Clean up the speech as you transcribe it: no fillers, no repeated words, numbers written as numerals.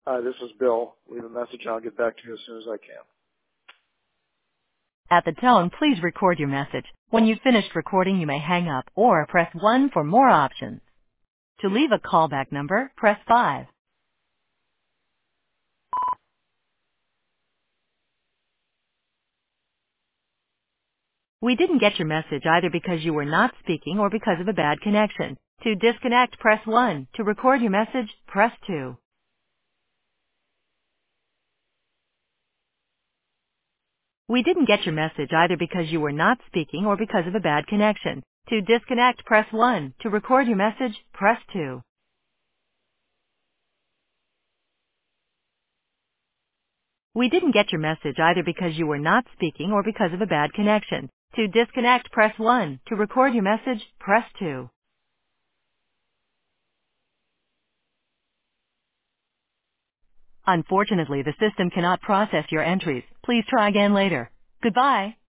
Hi, this is Bill. Leave a message and I'll get back to you as soon as I can. At the tone, please record your message. When you've finished recording, you may hang up or press 1 for more options. To leave a callback number, press 5. We didn't get your message either because you were not speaking or because of a bad connection. To disconnect, press 1. To record your message, press 2. We didn't get your message either because you were not speaking or because of a bad connection. To disconnect, press 1. To record your message, press 2. We didn't get your message either because you were not speaking or because of a bad connection. To disconnect, press 1. To record your message, press 2. Unfortunately, the system cannot process your entries. Please try again later. Goodbye.